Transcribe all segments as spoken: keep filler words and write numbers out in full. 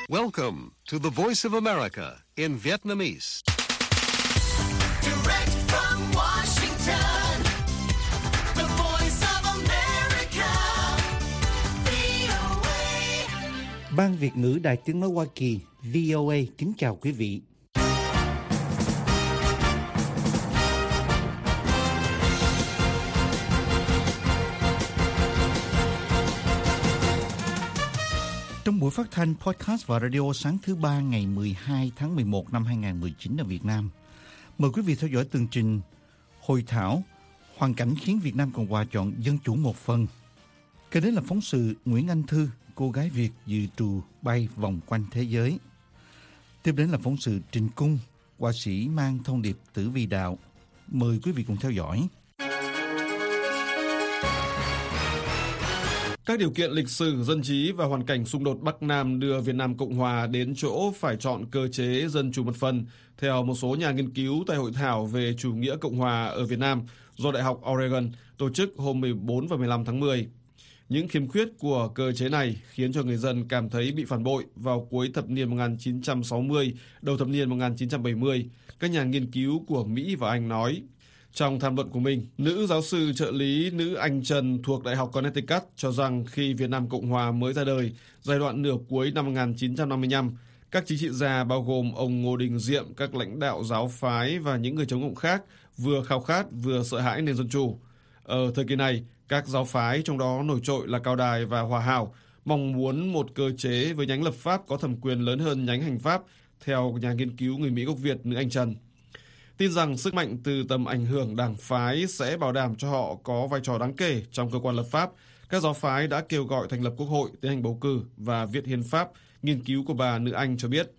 Welcome to the Voice of America in Vietnamese. Direct from Washington, the Voice of America, vê o a. Ban Việt ngữ Đài Tiếng nói Hoa Kỳ vê o a kính chào quý vị. Trong buổi phát thanh podcast và radio sáng thứ ba ngày mười hai tháng mười một năm hai nghìn không trăm mười chín ở Việt Nam, mời quý vị theo dõi tường trình hội thảo hoàn cảnh khiến Việt Nam Cộng Hòa chọn dân chủ một phần. Kế đến là phóng sự Nguyễn Anh Thư, cô gái Việt dự trù bay vòng quanh thế giới. Tiếp đến là phóng sự Trình Cung, họa sĩ mang thông điệp tử vi đạo. Mời quý vị cùng theo dõi. Các điều kiện lịch sử, dân trí và hoàn cảnh xung đột Bắc Nam đưa Việt Nam Cộng Hòa đến chỗ phải chọn cơ chế dân chủ một phần, theo một số nhà nghiên cứu tại hội thảo về chủ nghĩa Cộng Hòa ở Việt Nam do Đại học Oregon tổ chức hôm mười bốn và mười lăm tháng mười. Những khiếm khuyết của cơ chế này khiến cho người dân cảm thấy bị phản bội vào cuối thập niên một nghìn chín trăm sáu mươi, đầu thập niên một nghìn chín trăm bảy mươi, các nhà nghiên cứu của Mỹ và Anh nói. Trong tham luận của mình, nữ giáo sư trợ lý nữ Anh Trần thuộc Đại học Connecticut cho rằng khi Việt Nam Cộng Hòa mới ra đời, giai đoạn nửa cuối năm một nghìn chín trăm năm mươi lăm, các chính trị gia bao gồm ông Ngô Đình Diệm, các lãnh đạo giáo phái và những người chống cộng khác vừa khao khát vừa sợ hãi nền dân chủ. Ở thời kỳ này, các giáo phái trong đó nổi trội là Cao Đài và Hòa Hảo mong muốn một cơ chế với nhánh lập pháp có thẩm quyền lớn hơn nhánh hành pháp, theo nhà nghiên cứu người Mỹ gốc Việt nữ Anh Trần. Tin rằng sức mạnh từ tầm ảnh hưởng đảng phái sẽ bảo đảm cho họ có vai trò đáng kể trong cơ quan lập pháp. Các giáo phái đã kêu gọi thành lập quốc hội, tiến hành bầu cử và viết hiến pháp, nghiên cứu của bà nữ Anh cho biết.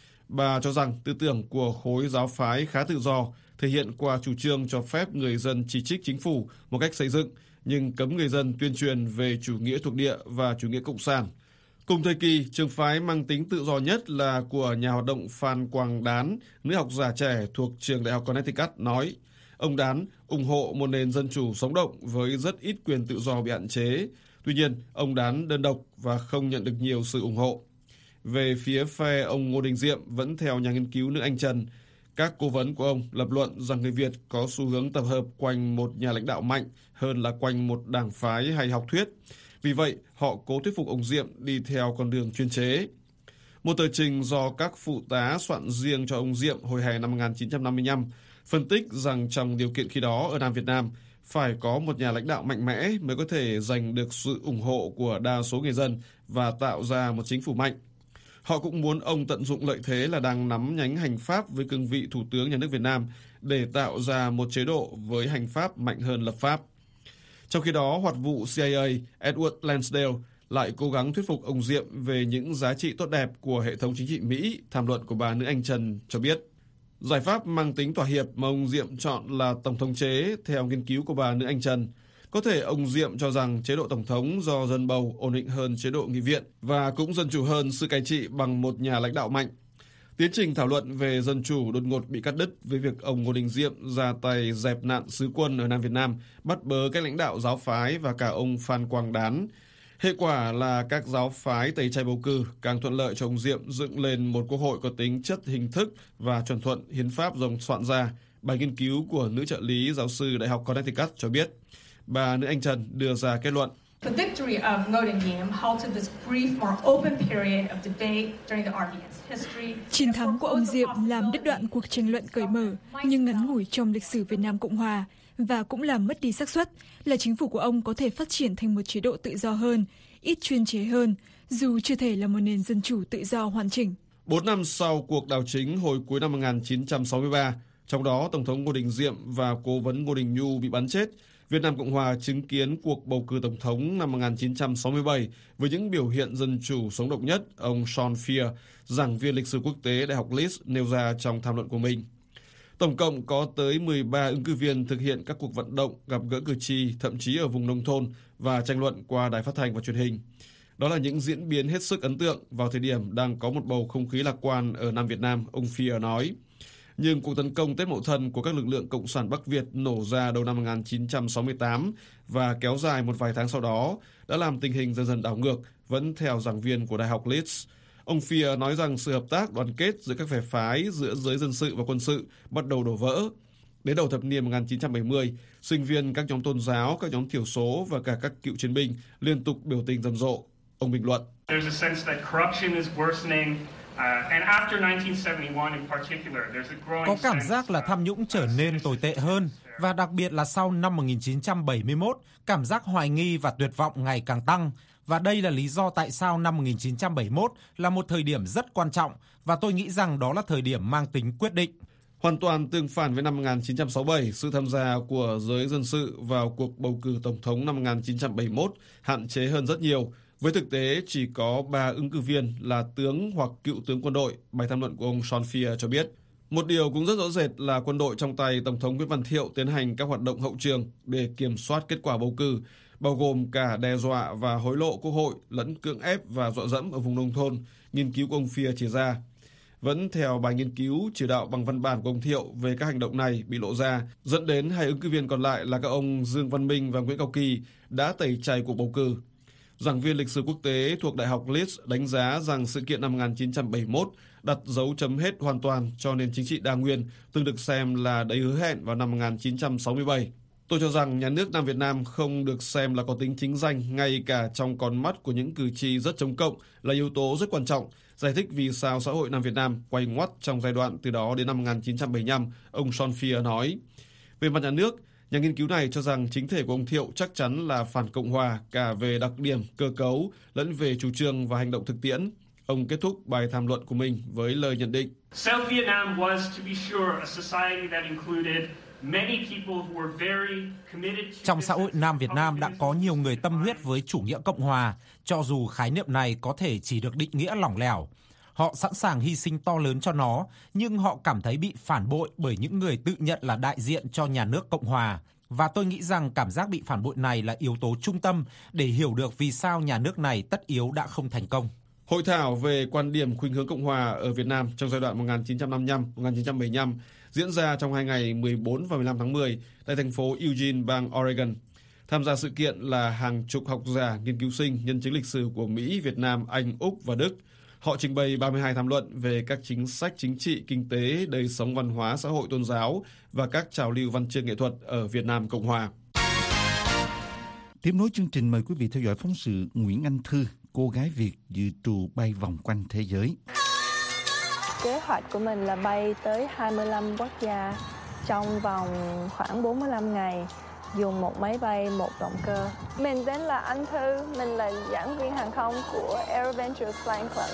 Bà cho rằng tư tưởng của khối giáo phái khá tự do, thể hiện qua chủ trương cho phép người dân chỉ trích chính phủ một cách xây dựng, nhưng cấm người dân tuyên truyền về chủ nghĩa thuộc địa và chủ nghĩa cộng sản. Cùng thời kỳ, trường phái mang tính tự do nhất là của nhà hoạt động Phan Quang Đán, nữ học giả trẻ thuộc trường Đại học Connecticut nói. Ông Đán ủng hộ một nền dân chủ sống động với rất ít quyền tự do bị hạn chế. Tuy nhiên, ông Đán đơn độc và không nhận được nhiều sự ủng hộ. Về phía phe ông Ngô Đình Diệm, vẫn theo nhà nghiên cứu nữ Anh Trần, các cố vấn của ông lập luận rằng người Việt có xu hướng tập hợp quanh một nhà lãnh đạo mạnh hơn là quanh một đảng phái hay học thuyết. Vì vậy, họ cố thuyết phục ông Diệm đi theo con đường chuyên chế. Một tờ trình do các phụ tá soạn riêng cho ông Diệm hồi hè năm một nghìn chín trăm năm mươi lăm phân tích rằng trong điều kiện khi đó ở Nam Việt Nam phải có một nhà lãnh đạo mạnh mẽ mới có thể giành được sự ủng hộ của đa số người dân và tạo ra một chính phủ mạnh. Họ cũng muốn ông tận dụng lợi thế là đang nắm nhánh hành pháp với cương vị Thủ tướng Nhà nước Việt Nam để tạo ra một chế độ với hành pháp mạnh hơn lập pháp. Trong khi đó, hoạt vụ C I A Edward Lansdale lại cố gắng thuyết phục ông Diệm về những giá trị tốt đẹp của hệ thống chính trị Mỹ. Tham luận của bà nữ Anh Trần cho biết, giải pháp mang tính thỏa hiệp mà ông Diệm chọn là tổng thống chế. Theo nghiên cứu của bà nữ Anh Trần, có thể ông Diệm cho rằng chế độ tổng thống do dân bầu ổn định hơn chế độ nghị viện và cũng dân chủ hơn sự cai trị bằng một nhà lãnh đạo mạnh. Tiến trình thảo luận về dân chủ đột ngột bị cắt đứt với việc ông Ngô Đình Diệm ra tay dẹp nạn sứ quân ở Nam Việt Nam, bắt bớ các lãnh đạo giáo phái và cả ông Phan Quang Đán. Hệ quả là các giáo phái tẩy chay bầu cử càng thuận lợi cho ông Diệm dựng lên một quốc hội có tính chất hình thức và chuẩn thuận hiến pháp do ông soạn ra. Bài nghiên cứu của nữ trợ lý giáo sư Đại học Connecticut cho biết. Bà nữ Anh Trần đưa ra kết luận. The victory of Ngô Đình Diệm halted this brief, more open period of debate during the R V N's history. Chiến thắng của ông Diệm làm đứt đoạn cuộc tranh luận cởi mở nhưng ngắn ngủi trong lịch sử Việt Nam Cộng Hòa và cũng làm mất đi xác suất là chính phủ của ông có thể phát triển thành một chế độ tự do hơn, ít chuyên chế hơn, dù chưa thể là một nền dân chủ tự do hoàn chỉnh. Bốn năm sau cuộc đảo chính hồi cuối năm một nghìn chín trăm sáu mươi ba, trong đó Tổng thống Ngô Đình Diệm và cố vấn Ngô Đình Nhu bị bắn chết, Việt Nam Cộng Hòa chứng kiến cuộc bầu cử tổng thống năm một nghìn chín trăm sáu mươi bảy với những biểu hiện dân chủ sống động nhất, ông Sean Fear, giảng viên lịch sử quốc tế Đại học Leeds nêu ra trong tham luận của mình. Tổng cộng có tới mười ba ứng cử viên thực hiện các cuộc vận động, gặp gỡ cử tri, thậm chí ở vùng nông thôn và tranh luận qua đài phát thanh và truyền hình. Đó là những diễn biến hết sức ấn tượng vào thời điểm đang có một bầu không khí lạc quan ở Nam Việt Nam, ông Fear nói. Nhưng cuộc tấn công Tết Mậu Thân của các lực lượng Cộng sản Bắc Việt nổ ra đầu năm một nghìn chín trăm sáu mươi tám và kéo dài một vài tháng sau đó đã làm tình hình dần dần đảo ngược, vẫn theo giảng viên của Đại học Leeds. Ông Fear nói rằng sự hợp tác đoàn kết giữa các phe phái giữa giới dân sự và quân sự bắt đầu đổ vỡ. Đến đầu thập niên một nghìn chín trăm bảy mươi, sinh viên các nhóm tôn giáo, các nhóm thiểu số và cả các cựu chiến binh liên tục biểu tình rầm rộ. Ông bình luận: Có cảm giác là tham nhũng trở nên tồi tệ hơn, và đặc biệt là sau năm một nghìn chín trăm bảy mươi mốt, cảm giác hoài nghi và tuyệt vọng ngày càng tăng. Và đây là lý do tại sao năm một nghìn chín trăm bảy mươi mốt là một thời điểm rất quan trọng, và tôi nghĩ rằng đó là thời điểm mang tính quyết định. Hoàn toàn tương phản với năm một nghìn chín trăm sáu mươi bảy, sự tham gia của giới dân sự vào cuộc bầu cử tổng thống năm một nghìn chín trăm bảy mươi mốt hạn chế hơn rất nhiều. Với thực tế, chỉ có ba ứng cử viên là tướng hoặc cựu tướng quân đội, bài tham luận của ông Sean Fear cho biết. Một điều cũng rất rõ rệt là quân đội trong tay Tổng thống Nguyễn Văn Thiệu tiến hành các hoạt động hậu trường để kiểm soát kết quả bầu cử, bao gồm cả đe dọa và hối lộ quốc hội lẫn cưỡng ép và dọa dẫm ở vùng nông thôn, nghiên cứu của ông Fear chỉ ra. Vẫn theo bài nghiên cứu, chỉ đạo bằng văn bản của ông Thiệu về các hành động này bị lộ ra, dẫn đến hai ứng cử viên còn lại là các ông Dương Văn Minh và Nguyễn Cao Kỳ đã tẩy chay cuộc bầu cử. Giảng viên lịch sử quốc tế thuộc Đại học Leeds đánh giá rằng sự kiện năm một nghìn chín trăm bảy mươi mốt đặt dấu chấm hết hoàn toàn cho nền chính trị đa nguyên, từng được xem là đầy hứa hẹn vào năm một nghìn chín trăm sáu mươi bảy. Tôi cho rằng nhà nước Nam Việt Nam không được xem là có tính chính danh, ngay cả trong con mắt của những cử tri rất chống cộng, là yếu tố rất quan trọng, giải thích vì sao xã hội Nam Việt Nam quay ngoắt trong giai đoạn từ đó đến năm một nghìn chín trăm bảy mươi lăm, ông Sean Fear nói. Về mặt nhà nước, nhà nghiên cứu này cho rằng chính thể của ông Thiệu chắc chắn là phản Cộng hòa cả về đặc điểm, cơ cấu, lẫn về chủ trương và hành động thực tiễn. Ông kết thúc bài tham luận của mình với lời nhận định: South Vietnam was, to be sure, a society that included many people who were very committed to. Trong xã hội Nam Việt Nam đã có nhiều người tâm huyết với chủ nghĩa Cộng hòa, cho dù khái niệm này có thể chỉ được định nghĩa lỏng lẻo. Họ sẵn sàng hy sinh to lớn cho nó, nhưng họ cảm thấy bị phản bội bởi những người tự nhận là đại diện cho nhà nước Cộng hòa. Và tôi nghĩ rằng cảm giác bị phản bội này là yếu tố trung tâm để hiểu được vì sao nhà nước này tất yếu đã không thành công. Hội thảo về quan điểm khuynh hướng Cộng hòa ở Việt Nam trong giai đoạn một nghìn chín trăm năm mươi lăm đến một nghìn chín trăm bảy mươi lăm diễn ra trong hai ngày mười bốn và mười lăm tháng mười tại thành phố Eugene, bang Oregon. Tham gia sự kiện là hàng chục học giả, nghiên cứu sinh, nhân chứng lịch sử của Mỹ, Việt Nam, Anh, Úc và Đức. Họ trình bày ba mươi hai tham luận về các chính sách chính trị, kinh tế, đời sống văn hóa, xã hội, tôn giáo và các trào lưu văn chương nghệ thuật ở Việt Nam Cộng hòa. Tiếp nối chương trình, mời quý vị theo dõi phóng sự Nguyễn Anh Thư, cô gái Việt dự trù bay vòng quanh thế giới. Kế hoạch của mình là bay tới hai mươi lăm quốc gia trong vòng khoảng bốn mươi lăm ngày, dùng một máy bay, một động cơ. Mình tên là Anh Thư, mình là giảng viên hàng không của AirVentures Flying Club.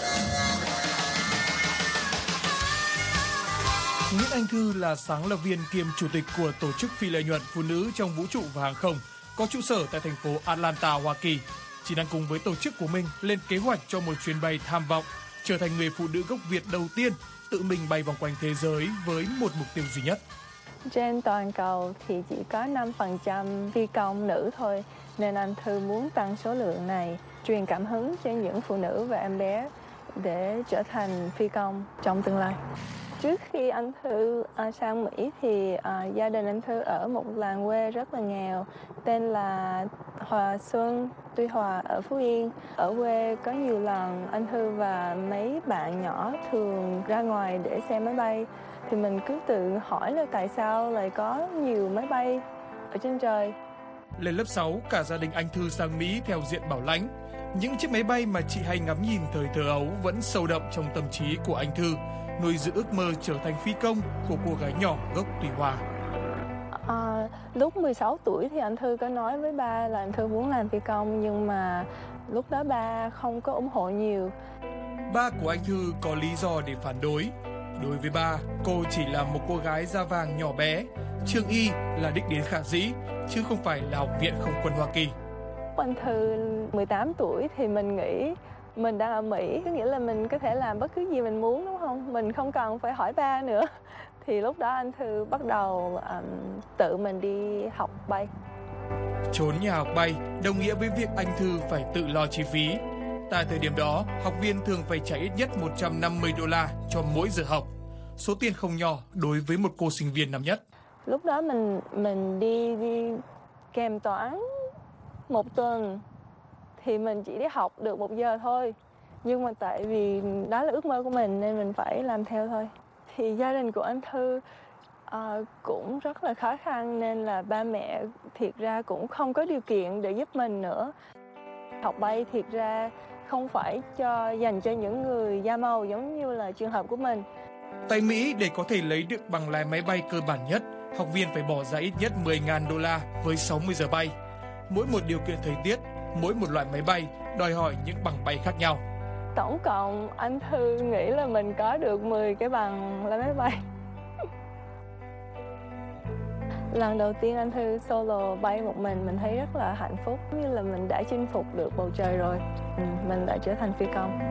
Nguyễn Anh Thư là sáng lập viên kiêm chủ tịch của tổ chức phi lợi nhuận Phụ nữ trong vũ trụ và hàng không, có trụ sở tại thành phố Atlanta, Hoa Kỳ. Chị đang cùng với tổ chức của mình lên kế hoạch cho một chuyến bay tham vọng, trở thành người phụ nữ gốc Việt đầu tiên tự mình bay vòng quanh thế giới với một mục tiêu duy nhất. Trên toàn cầu thì chỉ có năm phần trăm phi công nữ thôi, nên anh Thư muốn tăng số lượng này, truyền cảm hứng cho những phụ nữ và em bé để trở thành phi công trong tương lai. Trước khi anh Thư uh, sang Mỹ thì uh, gia đình anh Thư ở một làng quê rất là nghèo tên là Hòa Xuân, Tuy Hòa ở Phú Yên. Ở quê có nhiều lần anh Thư và mấy bạn nhỏ thường ra ngoài để xem máy bay. Thì mình cứ tự hỏi là tại sao lại có nhiều máy bay ở trên trời. Lên lớp sáu, cả gia đình anh Thư sang Mỹ theo diện bảo lãnh. Những chiếc máy bay mà chị hay ngắm nhìn thời thơ ấu vẫn sâu đậm trong tâm trí của anh Thư, nuôi giữ ước mơ trở thành phi công của cô gái nhỏ gốc Tuy Hòa. À, lúc mười sáu tuổi thì anh Thư có nói với ba là anh Thư muốn làm phi công, nhưng mà lúc đó ba không có ủng hộ nhiều. Ba của anh Thư có lý do để phản đối. Đối với ba, cô chỉ là một cô gái da vàng nhỏ bé. Trường Y là đích đến khả dĩ, chứ không phải là học viện không quân Hoa Kỳ. Anh Thư mười tám tuổi thì mình nghĩ mình đang ở Mỹ, có nghĩa là mình có thể làm bất cứ gì mình muốn, đúng không? Mình không cần phải hỏi ba nữa. Thì lúc đó anh Thư bắt đầu um, tự mình đi học bay. Trốn nhà học bay đồng nghĩa với việc anh Thư phải tự lo chi phí. Tại thời điểm đó, học viên thường phải trả ít nhất một trăm năm mươi đô la cho mỗi giờ học. Số tiền không nhỏ đối với một cô sinh viên năm nhất. Lúc đó mình mình đi, đi kèm toán một tuần thì mình chỉ đi học được một giờ thôi. Nhưng mà tại vì đó là ước mơ của mình nên mình phải làm theo thôi. Thì gia đình của anh Thư à, cũng rất là khó khăn nên là ba mẹ thiệt ra cũng không có điều kiện để giúp mình nữa. Học bay thiệt ra không phải cho dành cho những người da màu giống như là trường hợp của mình. Tại Mỹ, để có thể lấy được bằng lái máy bay cơ bản nhất, học viên phải bỏ ra ít nhất mười nghìn đô la với sáu mươi giờ bay. Mỗi một điều kiện thời tiết, mỗi một loại máy bay đòi hỏi những bằng bay khác nhau. Tổng cộng anh Thư nghĩ là mình có được mười cái bằng lái máy bay. Lần đầu tiên anh Thư solo bay một mình, mình thấy rất là hạnh phúc, như là mình đã chinh phục được bầu trời rồi. Ừ, mình đã trở thành phi công.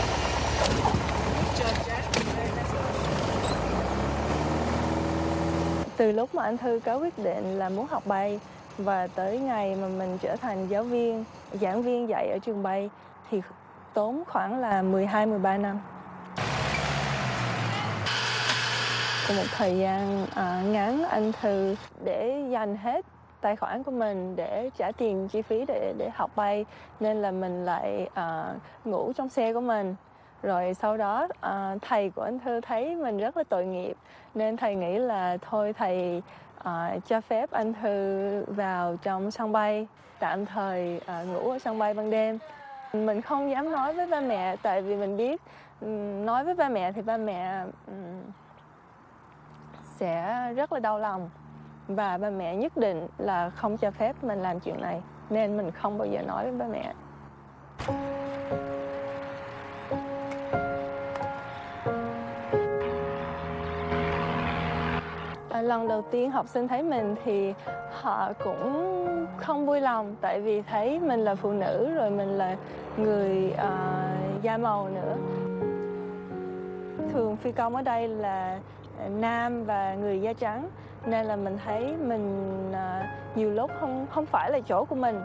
Từ lúc mà anh Thư có quyết định là muốn học bay và tới ngày mà mình trở thành giáo viên, giảng viên dạy ở trường bay thì tốn khoảng là mười hai mười ba năm. Trong một thời gian à, ngắn, anh Thư để dành hết tài khoản của mình để trả tiền chi phí để để học bay, nên là mình lại à, ngủ trong xe của mình. Rồi sau đó à, thầy của anh Thư thấy mình rất là tội nghiệp nên thầy nghĩ là thôi thầy à, cho phép anh Thư vào trong sân bay, tạm thời à, ngủ ở sân bay ban đêm. Mình không dám nói với ba mẹ tại vì mình biết nói với ba mẹ thì ba mẹ sẽ rất là đau lòng và ba mẹ nhất định là không cho phép mình làm chuyện này, nên mình không bao giờ nói với ba mẹ. À, lần đầu tiên học sinh thấy mình thì họ cũng không vui lòng tại vì thấy mình là phụ nữ rồi mình là người uh, da màu nữa. Thường phi công ở đây là nam và người da trắng nên là mình thấy mình uh, nhiều lúc không không phải là chỗ của mình.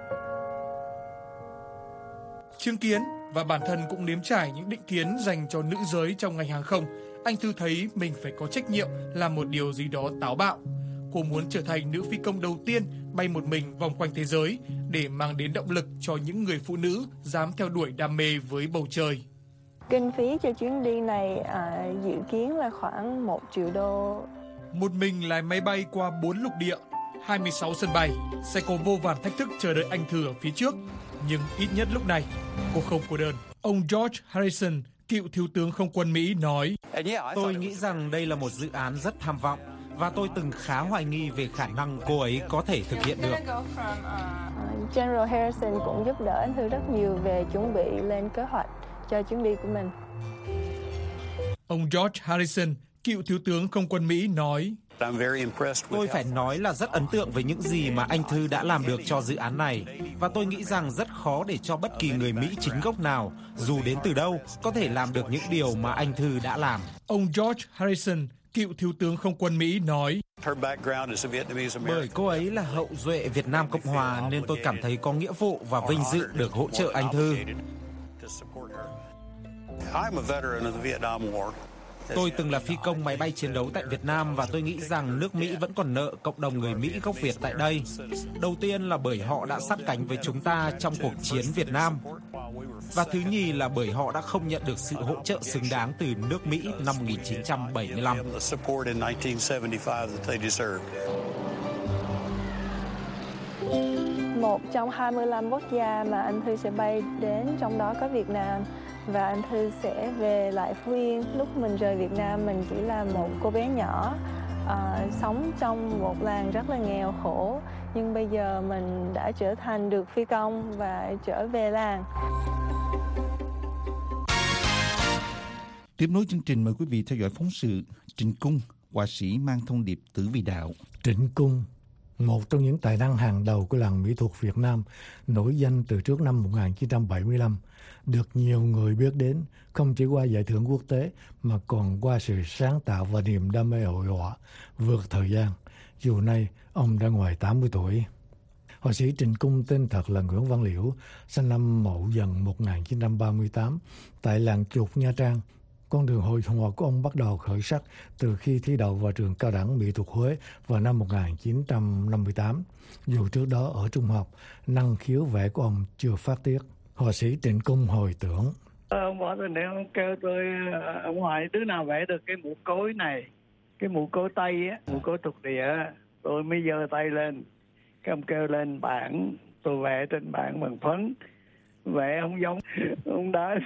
Chứng kiến và bản thân cũng nếm trải những định kiến dành cho nữ giới trong ngành hàng không, anh Thư thấy mình phải có trách nhiệm làm một điều gì đó táo bạo. Cô muốn trở thành nữ phi công đầu tiên bay một mình vòng quanh thế giới để mang đến động lực cho những người phụ nữ dám theo đuổi đam mê với bầu trời. Kinh phí cho chuyến đi này à, dự kiến là khoảng một triệu đô. Một mình lái máy bay qua bốn lục địa, hai mươi sáu sân bay, sẽ có vô vàn thách thức chờ đợi anh Thư ở phía trước. Nhưng ít nhất lúc này, cô không cô đơn. Ông George Harrison, cựu thiếu tướng không quân Mỹ nói: Tôi nghĩ rằng đây là một dự án rất tham vọng và tôi từng khá hoài nghi về khả năng cô ấy có thể thực hiện được. General Harrison cũng giúp đỡ anh Thư rất nhiều về chuẩn bị lên kế hoạch cho chuyến đi của mình. Ông George Harrison, cựu thiếu tướng không quân Mỹ nói: Tôi phải nói là rất ấn tượng với những gì mà anh Thư đã làm được cho dự án này. Và tôi nghĩ rằng rất khó để cho bất kỳ người Mỹ chính gốc nào, dù đến từ đâu, có thể làm được những điều mà anh Thư đã làm. Ông George Harrison, cựu thiếu tướng không quân Mỹ nói: Bởi cô ấy là hậu duệ Việt Nam Cộng Hòa nên tôi cảm thấy có nghĩa vụ và vinh dự được hỗ trợ anh Thư. Tôi từng là phi công máy bay chiến đấu tại Việt Nam và tôi nghĩ rằng nước Mỹ vẫn còn nợ cộng đồng người Mỹ gốc Việt tại đây. Đầu tiên là bởi họ đã sát cánh với chúng ta trong cuộc chiến Việt Nam. Và thứ nhì là bởi họ đã không nhận được sự hỗ trợ xứng đáng từ nước Mỹ năm một nghìn chín trăm bảy mươi lăm. Một trong hai mươi lăm quốc gia mà anh Thư sẽ bay đến, trong đó có Việt Nam. Và anh Thư sẽ về lại Phú Yên. Lúc mình rời Việt Nam mình chỉ là một cô bé nhỏ à, sống trong một làng rất là nghèo khổ. Nhưng bây giờ mình đã trở thành được phi công và trở về làng. Tiếp nối chương trình, mời quý vị theo dõi phóng sự Trịnh Cung, họa sĩ mang thông điệp tử vì đạo. Trịnh Cung, một trong những tài năng hàng đầu của làng mỹ thuật Việt Nam, nổi danh từ trước năm một nghìn chín trăm bảy mươi lăm, được nhiều người biết đến không chỉ qua giải thưởng quốc tế mà còn qua sự sáng tạo và niềm đam mê hội họa vượt thời gian, dù nay ông đã ngoài tám mươi tuổi. Họa sĩ Trịnh Cung tên thật là Nguyễn Văn Liễu, sinh năm Mậu Dần một nghìn chín trăm ba mươi tám tại làng Chục, Nha Trang. Con đường hội họa của ông bắt đầu khởi sắc từ khi thi đậu vào trường cao đẳng mỹ thuật Huế vào năm một nghìn chín trăm năm mươi tám. Dù trước đó ở trung học, năng khiếu vẽ của ông chưa phát tiết. Họa sĩ Trịnh Cung hồi tưởng: Ông bỏ tôi để ông kêu tôi ông hỏi đứa nào vẽ được cái mũ cối này, cái mũ cối Tây á, mũ cối thuộc địa. Tôi mới giơ tay lên, cái ông kêu lên bảng, tôi vẽ trên bảng bằng phấn, vẽ không giống, ông đá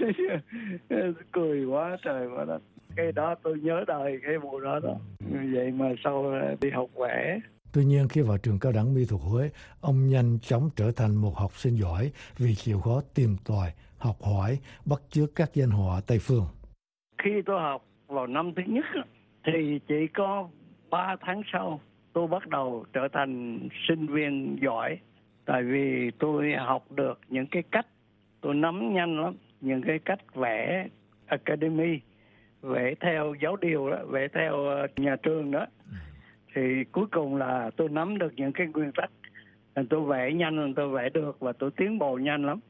cười quá trời quá đất. Cái đó tôi nhớ đời cái vụ đó đó. Vậy mà sau đi học vẽ. Tuy nhiên khi vào trường cao đẳng mỹ thuật Huế, ông nhanh chóng trở thành một học sinh giỏi vì chịu khó tìm tòi, học hỏi, bắt chước các danh họa Tây phương. Khi tôi học vào năm thứ nhất thì chỉ có ba tháng sau tôi bắt đầu trở thành sinh viên giỏi. Tại vì tôi học được những cái cách, tôi nắm nhanh lắm, những cái cách vẽ academy, vẽ theo giáo điều đó, vẽ theo nhà trường đó. Thì cuối cùng là tôi nắm được những cái nguyên tắc. Tôi vẽ nhanh, tôi vẽ được và tôi tiến bộ nhanh lắm.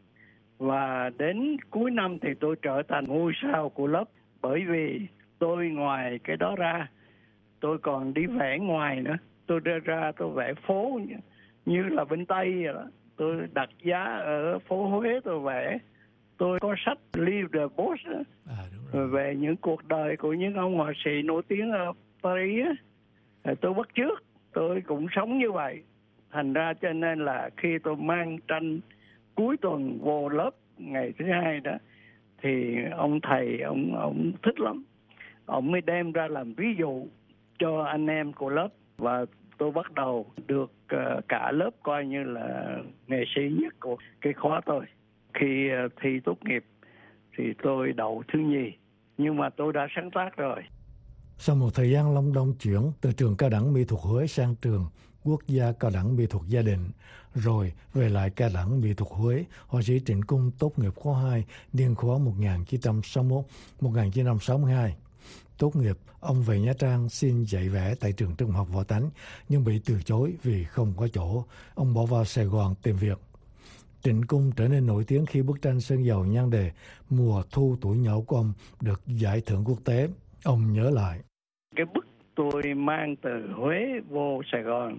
Và đến cuối năm thì tôi trở thành ngôi sao của lớp. Bởi vì tôi ngoài cái đó ra, tôi còn đi vẽ ngoài nữa. Tôi ra ra tôi vẽ phố như, như là bên Tây vậy đó. Tôi đặt giá ở phố Huế tôi vẽ. Tôi có sách Live the Boss à, về những cuộc đời của những ông họa sĩ nổi tiếng ở Paris á. Tôi bắt chước, tôi cũng sống như vậy. Thành ra cho nên là khi tôi mang tranh cuối tuần vô lớp ngày thứ hai đó, thì ông thầy, ông ông thích lắm. Ông mới đem ra làm ví dụ cho anh em của lớp. Và tôi bắt đầu được uh, cả lớp coi như là nghệ sĩ nhất của cái khóa tôi. Khi uh, thi tốt nghiệp thì tôi đậu thứ nhì. Nhưng mà tôi đã sáng tác rồi. Sau một thời gian long đong chuyển từ trường cao đẳng mỹ thuật Huế sang trường Quốc gia cao đẳng mỹ thuật Gia Định, rồi về lại cao đẳng mỹ thuật Huế, họa sĩ Trịnh Cung tốt nghiệp khóa hai niên khóa một nghìn chín trăm sáu mươi mốt đến một nghìn chín trăm sáu mươi hai. Tốt nghiệp, ông về Nha Trang xin dạy vẽ tại trường Trung học Võ Tánh, nhưng bị từ chối vì không có chỗ. Ông bỏ vào Sài Gòn tìm việc. Trịnh Cung trở nên nổi tiếng khi bức tranh sơn dầu nhan đề Mùa thu tuổi nhỏ của ông được giải thưởng quốc tế. Ông nhớ lại. Cái bức tôi mang từ Huế vô Sài Gòn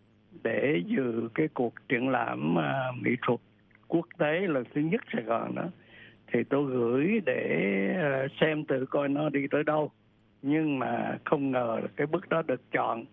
để dự cái cuộc triển lãm uh, mỹ thuật quốc tế lần thứ nhất Sài Gòn đó, thì tôi gửi để uh, xem tự coi nó đi tới đâu. Nhưng mà không ngờ là cái bức đó được chọn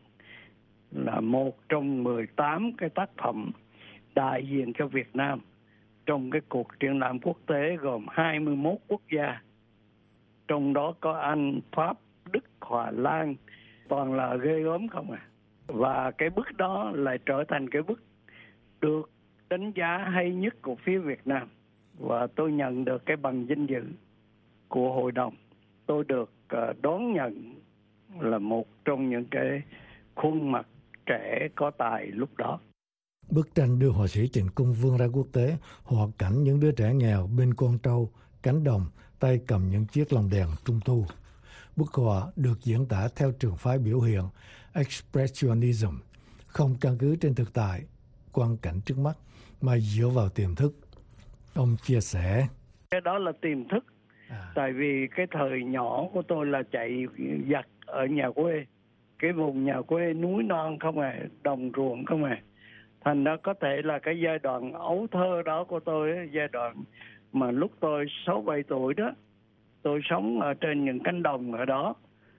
là một trong mười tám cái tác phẩm đại diện cho Việt Nam trong cái cuộc triển lãm quốc tế gồm hai mươi mốt quốc gia. Trong đó có Anh, Pháp, Đức, Hòa Lan, toàn là ghê gớm không à. Và cái bức đó lại trở thành cái bức được đánh giá hay nhất của phía Việt Nam. Và tôi nhận được cái bằng vinh dự của hội đồng. Tôi được uh, đón nhận là một trong những cái khuôn mặt trẻ có tài lúc đó. Bức tranh đưa họa sĩ Trịnh Cung vươn ra quốc tế, họa cảnh những đứa trẻ nghèo bên con trâu, cánh đồng, tay cầm những chiếc lồng đèn trung thu. Bức họa được diễn tả theo trường phái biểu hiện Expressionism, không căn cứ trên thực tại, quang cảnh trước mắt, mà dựa vào tiềm thức. Ông chia sẻ. Cái đó là tiềm thức. À. Tại vì cái thời nhỏ của tôi là chạy giặt ở nhà quê. Cái vùng nhà quê núi non không à, đồng ruộng không à. Thành ra có thể là cái giai đoạn ấu thơ đó của tôi, giai đoạn mà lúc tôi sáu bảy tuổi đó, tôi sống ở trên những cánh đồng ở đó.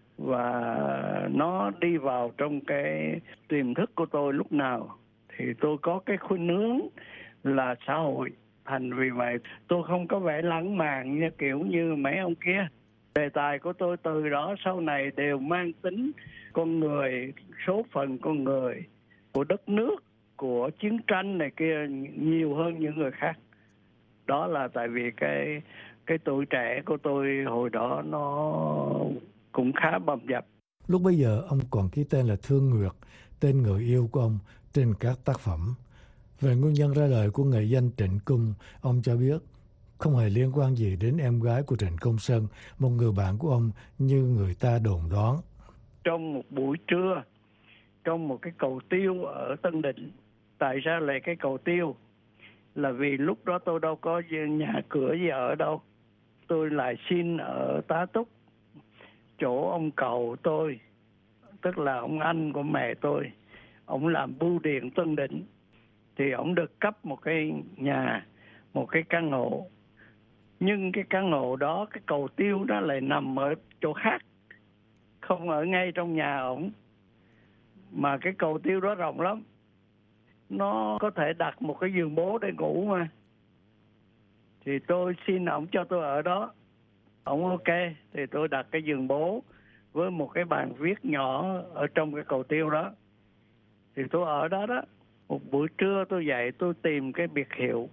Và nó đi vào trong cái tiềm thức của tôi lúc nào thì tôi có cái khuynh hướng là xã hội. Thành vì vậy tôi không có vẻ lãng mạn như kiểu như mấy ông kia. Đề tài của tôi từ đó sau này đều mang tính con người, số phận con người, của đất nước, của chiến tranh này kia nhiều hơn những người khác. Đó là tại vì cái cái tuổi trẻ của tôi hồi đó nó cũng khá bầm dập. Lúc bấy giờ ông còn ký tên là Thương Nguyệt, tên người yêu của ông trên các tác phẩm. Về nguyên nhân ra đời của nghệ danh Trịnh Cung, ông cho biết không hề liên quan gì đến em gái của Trịnh Công Sơn, một người bạn của ông như người ta đồn đoán. Trong một buổi trưa, trong một cái cầu tiêu ở Tân Định, tại sao lại cái cầu tiêu? Là vì lúc đó tôi đâu có nhà cửa gì ở đâu. Tôi lại xin ở tá túc chỗ ông cậu tôi, tức là ông anh của mẹ tôi. Ông làm bưu điện Tân Định. Thì ông được cấp một cái nhà, một cái căn hộ. Nhưng cái căn hộ đó, cái cầu tiêu đó lại nằm ở chỗ khác, không ở ngay trong nhà ổng. Mà cái cầu tiêu đó rộng lắm, nó có thể đặt một cái giường bố để ngủ mà. Thì tôi xin ổng cho tôi ở đó. Ổng ok, thì tôi đặt cái giường bố với một cái bàn viết nhỏ ở trong cái cầu tiêu đó. Thì tôi ở đó đó. Một buổi trưa tôi dậy tôi tìm cái biệt hiệu.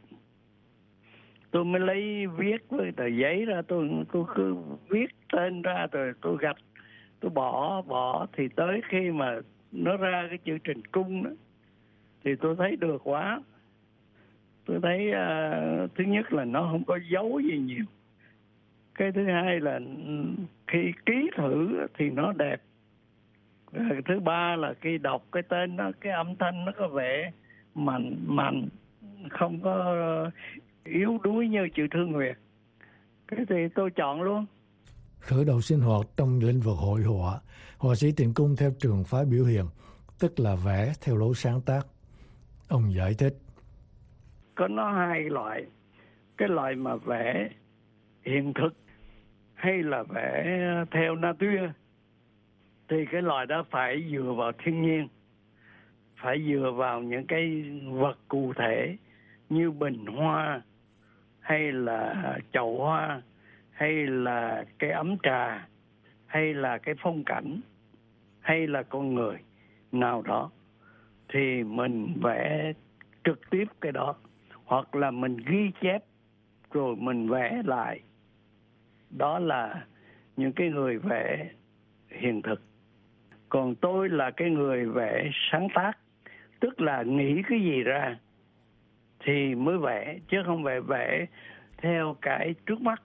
Tôi mới lấy viết với tờ giấy ra, tôi tôi cứ viết tên ra rồi tôi gạch, tôi bỏ bỏ thì tới khi mà nó ra cái chữ Trình Cung đó thì tôi thấy được quá. Tôi thấy uh, thứ nhất là nó không có dấu gì nhiều. Cái thứ hai là khi ký thử thì nó đẹp. Cái thứ ba là khi đọc cái tên nó, cái âm thanh nó có vẻ mạnh mạnh, không có yếu đuối như chữ Thương Nguyệt. Cái thì tôi chọn luôn. Khởi đầu sinh hoạt trong lĩnh vực hội họa, họa sĩ Trịnh Cung theo trường phái biểu hiện, tức là vẽ theo lối sáng tác. Ông giải thích. Có nó hai loại. Cái loại mà vẽ hiện thực hay là vẽ theo nature, thì cái loại đó phải dựa vào thiên nhiên, phải dựa vào những cái vật cụ thể như bình hoa hay là chậu hoa hay là cái ấm trà hay là cái phong cảnh hay là con người nào đó, thì mình vẽ trực tiếp cái đó, hoặc là mình ghi chép rồi mình vẽ lại. Đó là những cái người vẽ hiện thực. Còn tôi là cái người vẽ sáng tác, tức là nghĩ cái gì ra thì mới vẽ, chứ không phải vẽ theo cái trước mắt.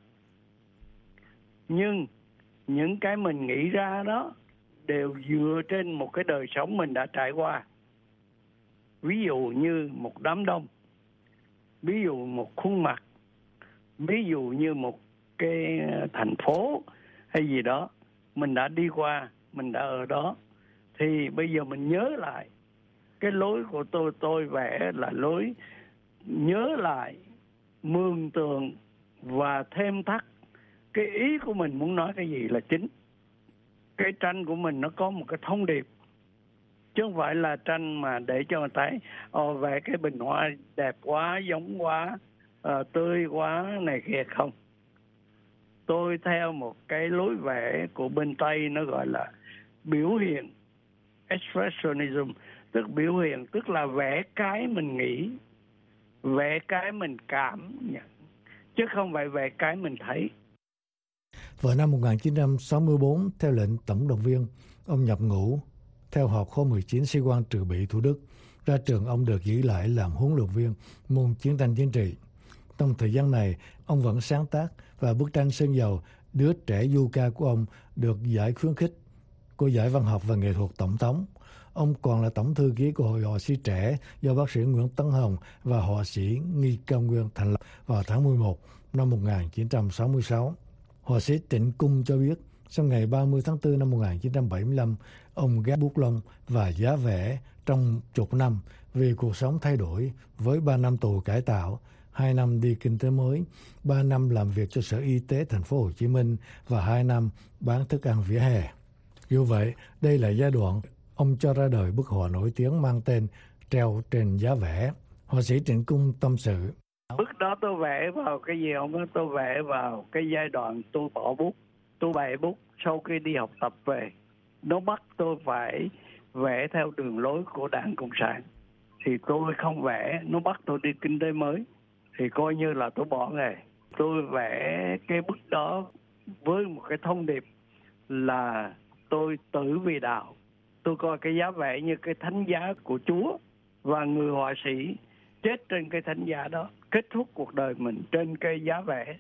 Nhưng những cái mình nghĩ ra đó đều dựa trên một cái đời sống mình đã trải qua. Ví dụ như một đám đông, ví dụ một khuôn mặt, ví dụ như một cái thành phố hay gì đó, mình đã đi qua, mình đã ở đó, thì bây giờ mình nhớ lại. Cái lối của tôi, tôi vẽ là lối nhớ lại, mường tượng và thêm thắt cái ý của mình muốn nói cái gì là chính. Cái tranh của mình nó có một cái thông điệp, chứ không phải là tranh mà để cho người ta ồ vẽ cái bình hoa đẹp quá, giống quá, uh, tươi quá này kia, không. Tôi theo một cái lối vẽ của bên Tây, nó gọi là biểu hiện, expressionism, tức biểu hiện, tức là vẽ cái mình nghĩ, vẽ cái mình cảm nhận, chứ không phải vẽ cái mình thấy. Vào năm một nghìn chín trăm sáu mươi tư, theo lệnh tổng động viên, ông nhập ngũ theo học khóa mười chín sĩ quan dự bị Thủ Đức. Ra trường, ông được giữ lại làm huấn luyện viên môn chiến tranh chính trị. Trong thời gian này, ông vẫn sáng tác, và bức tranh Sơn Dầu, đứa trẻ du ca của ông được giải khuyến khích của Giải Văn học và Nghệ thuật Tổng thống. Ông còn là tổng thư ký của Hội họa sĩ trẻ do bác sĩ Nguyễn Tấn Hồng và họa sĩ Nghi Cao Nguyên thành lập vào tháng mười một năm một nghìn chín trăm sáu mươi sáu. Họa sĩ Trịnh Cung cho biết, sau ngày ba mươi tháng tư năm một nghìn chín trăm bảy mươi lăm, ông gác bút lông và giá vẽ trong chục năm vì cuộc sống thay đổi, với ba năm tù cải tạo, hai năm đi kinh tế mới, ba năm làm việc cho Sở Y tế Thành phố Hồ Chí Minh và hai năm bán thức ăn vỉa hè. Dù vậy, đây là giai đoạn ông cho ra đời bức họa nổi tiếng mang tên Treo trên giá vẽ. Họa sĩ Trịnh Cung tâm sự. Bức đó tôi vẽ vào cái gì không? Tôi vẽ vào cái giai đoạn tôi bỏ bút. Tôi vẽ bút sau khi đi học tập về. Nó bắt tôi phải vẽ theo đường lối của Đảng Cộng sản. Thì tôi không vẽ, nó bắt tôi đi kinh tế mới. Thì coi như là tôi bỏ nghề. Tôi vẽ cái bức đó với một cái thông điệp là tôi tử vì đạo. Tôi coi cái giá vẽ như cái thánh giá của Chúa, và người họa sĩ chết trên cái thánh giá đó, kết thúc cuộc đời mình trên cây giá vẽ.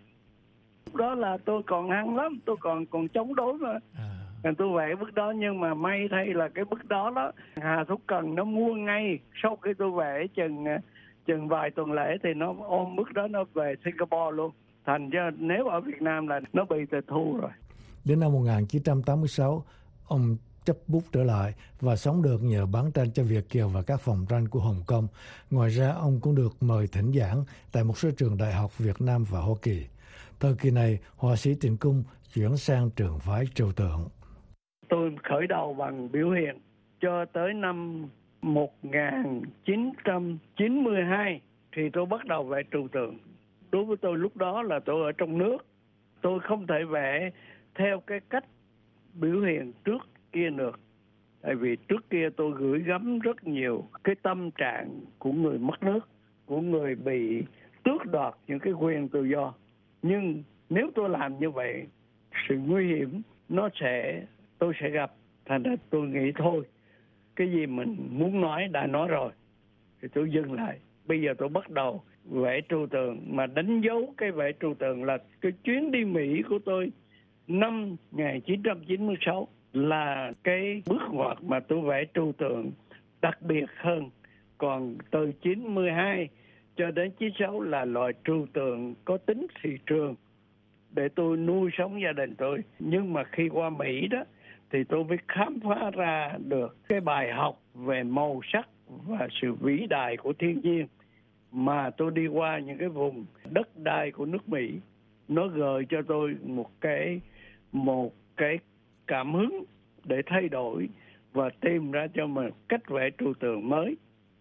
Đó là tôi còn hăng lắm, tôi còn còn chống đối mà. À. Tôi vẽ bức đó, nhưng mà may thay là cái bức đó đó Hà Thúc Cần nó mua ngay sau khi tôi vẽ chừng chừng vài tuần lễ, thì nó ôm bức đó nó về Singapore luôn. Thành ra nếu ở Việt Nam là nó bị tịch thu rồi. Đến năm một nghìn chín trăm tám mươi sáu, ông chấp bút trở lại và sống được nhờ bán tranh cho Việt kiều và các phòng tranh của Hồng Kông. Ngoài ra, ông cũng được mời thỉnh giảng tại một số trường đại học Việt Nam và Hoa Kỳ. Thời kỳ này, họa sĩ Trịnh Cung chuyển sang trường phái trừu tượng. Tôi khởi đầu bằng biểu hiện cho tới năm một nghìn chín trăm chín mươi hai thì tôi bắt đầu vẽ trừu tượng. Đối với tôi lúc đó là tôi ở trong nước, tôi không thể vẽ theo cái cách biểu hiện trước kia được. Tại vì trước kia tôi gửi gắm rất nhiều cái tâm trạng của người mất nước, của người bị tước đoạt những cái quyền tự do. Nhưng nếu tôi làm như vậy, sự nguy hiểm nó sẽ tôi sẽ gặp. Thành ra tôi nghĩ thôi, cái gì mình muốn nói đã nói rồi, thì tôi dừng lại. Bây giờ tôi bắt đầu vẽ trừu tượng, mà đánh dấu cái vẽ trừu tượng là cái chuyến đi Mỹ của tôi năm một nghìn chín trăm chín mươi sáu, là cái bước ngoặt mà tôi vẽ trừu tượng đặc biệt hơn. Còn từ chín mươi hai cho đến chín mươi sáu là loại trừu tượng có tính thị trường để tôi nuôi sống gia đình tôi. Nhưng mà khi qua Mỹ đó thì tôi mới khám phá ra được cái bài học về màu sắc và sự vĩ đại của thiên nhiên mà tôi đi qua những cái vùng đất đai của nước Mỹ. Nó gợi cho tôi một cái một cái cảm hứng để thay đổi và tìm ra cho mình cách vẽ trừu tượng mới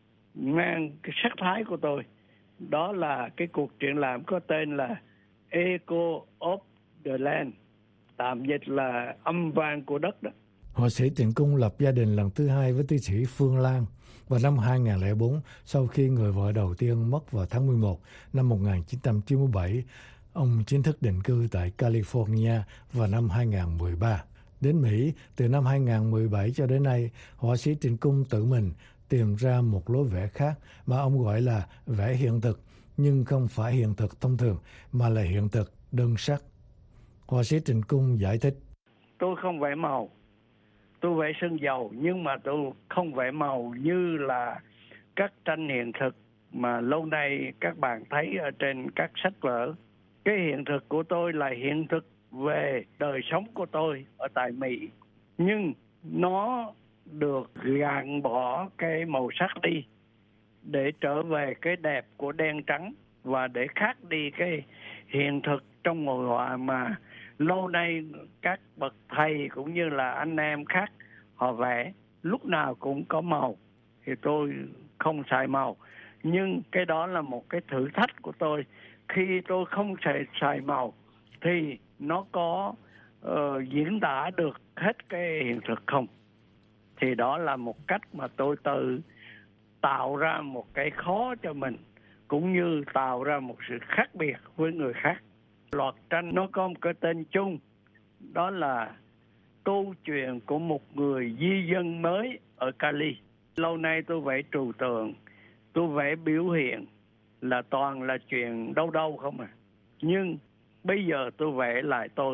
mang cái sắc thái của tôi. Đó là cái cuộc triển lãm có tên là Echo of the Land, tạm dịch là âm vang của đất đó. Họa sĩ Trịnh Cung lập gia đình lần thứ hai với tiến sĩ Phương Lan vào năm hai nghìn lẻ bốn, sau khi người vợ đầu tiên mất vào tháng mười một năm một nghìn chín trăm chín mươi bảy. Ông chính thức định cư tại California vào năm hai nghìn mười ba. Đến Mỹ, từ năm hai nghìn mười bảy cho đến nay, họa sĩ Trịnh Cung tự mình tìm ra một lối vẽ khác mà ông gọi là vẽ hiện thực, nhưng không phải hiện thực thông thường, mà là hiện thực đơn sắc. Họa sĩ Trịnh Cung giải thích: Tôi không vẽ màu, tôi vẽ sơn dầu, nhưng mà tôi không vẽ màu như là các tranh hiện thực mà lâu nay các bạn thấy ở trên các sách vở. Cái hiện thực của tôi là hiện thực về đời sống của tôi ở tại Mỹ, nhưng nó được gạn bỏ cái màu sắc đi để trở về cái đẹp của đen trắng và để khác đi cái hiện thực trong hội họa mà lâu nay các bậc thầy cũng như là anh em khác họ vẽ lúc nào cũng có màu. Thì tôi không xài màu, nhưng cái đó là một cái thử thách của tôi. Khi tôi không xài, xài màu thì nó có uh, diễn tả được hết cái hiện thực không? Thì đó là một cách mà tôi tự tạo ra một cái khó cho mình, cũng như tạo ra một sự khác biệt với người khác. Loạt tranh nó có một cái tên chung, đó là câu chuyện của một người di dân mới ở Cali. Lâu nay tôi vẽ trừu tượng, tôi vẽ biểu hiện là toàn là chuyện đâu đâu không à. Nhưng bây giờ tôi vẽ lại tôi.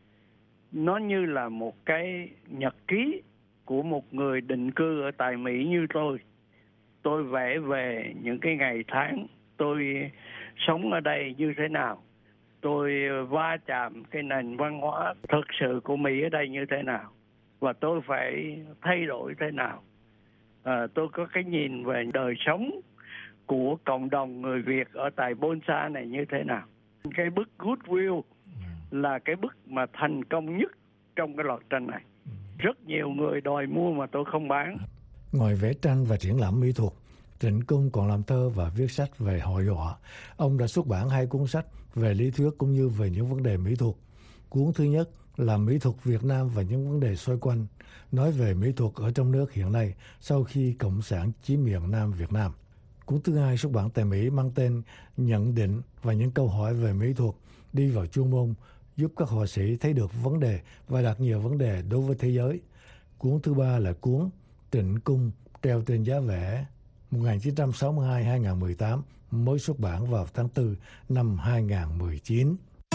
Nó như là một cái nhật ký của một người định cư ở tại Mỹ như tôi. Tôi vẽ về những cái ngày tháng tôi sống ở đây như thế nào. Tôi va chạm cái nền văn hóa thực sự của Mỹ ở đây như thế nào. Và tôi phải thay đổi thế nào. À, tôi có cái nhìn về đời sống của cộng đồng người Việt ở tại Bonsa này như thế nào. Cái bức Goodwill là cái bức mà thành công nhất trong cái loạt tranh này. Rất nhiều người đòi mua mà tôi không bán. Ngoài vẽ tranh và triển lãm mỹ thuật, Trịnh Cung còn làm thơ và viết sách về hội họa. Ông đã xuất bản hai cuốn sách về lý thuyết cũng như về những vấn đề mỹ thuật. Cuốn thứ nhất là Mỹ thuật Việt Nam và những vấn đề xoay quanh, nói về mỹ thuật ở trong nước hiện nay sau khi Cộng sản chiếm miền Nam Việt Nam. Cuốn thứ hai xuất bản tại Mỹ mang tên Nhận định và những câu hỏi về mỹ thuật, đi vào chuyên môn, giúp các họa sĩ thấy được vấn đề và đặt nhiều vấn đề đối với thế giới. Cuốn thứ ba là cuốn Trịnh Cung treo trên giá vẽ một nghìn chín trăm sáu mươi hai đến hai nghìn mười tám, mới xuất bản vào tháng tư năm hai nghìn mười chín.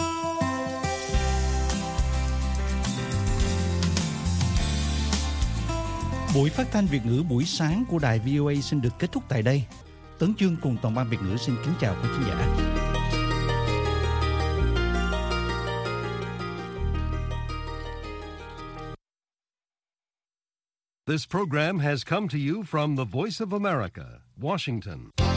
Buổi phát thanh Việt ngữ buổi sáng của đài vê o a xin được kết thúc tại đây. Tấn Chương cùng toàn ban Việt ngữ xin kính chào quý khán giả. This program has come to you from the Voice of America, Washington.